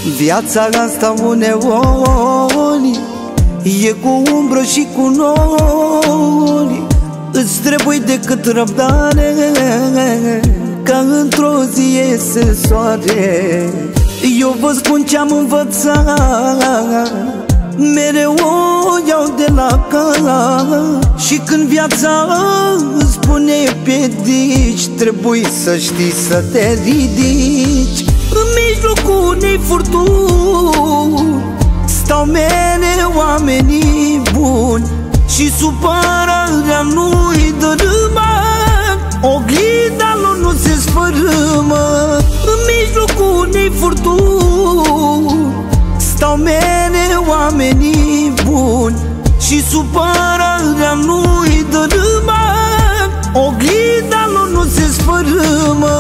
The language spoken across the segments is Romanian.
Viața asta uneori e cu umbră și cu nori. Îți trebuie decât răbdare ca într-o zi iese soare. Eu vă spun ce-am învățat, mereu o iau de la cap. Și când viața îți pune piedici, trebuie să știi să te ridici. În mijlocul unei furtuni stau mereu oamenii buni și supărarea nu-i dărâmă, oglinda lor nu se sfărâmă. În mijlocul unei furtuni stau mereu oamenii buni și supărarea nu-i dărâmă, oglinda lor nu se sfărâmă.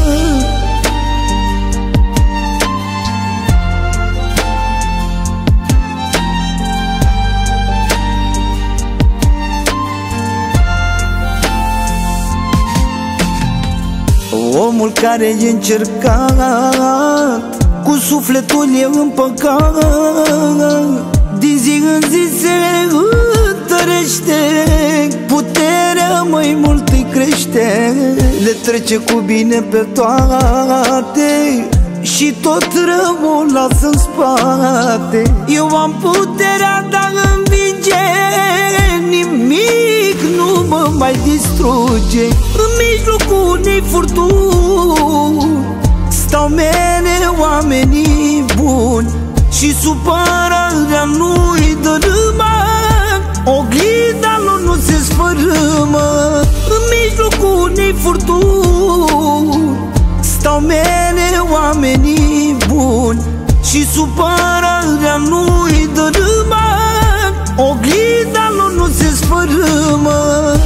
Omul care e încercat, cu sufletul e împăcat, din zi în zi se întărește, puterea mai mult îi crește. Le trece cu bine pe toate și tot răul lasă în spate. Eu am puterea de a învinge, nimic nu mă mai distruge. În mijlocul unei furtuni stau mereu oamenii buni și supărarea nu-i dărâmă, oglinda lor nu se sfărâmă. În mijlocul unei furtuni stau mereu oamenii buni și supărarea nu-i dărâmă, oglinda lor nu se sfărâmă.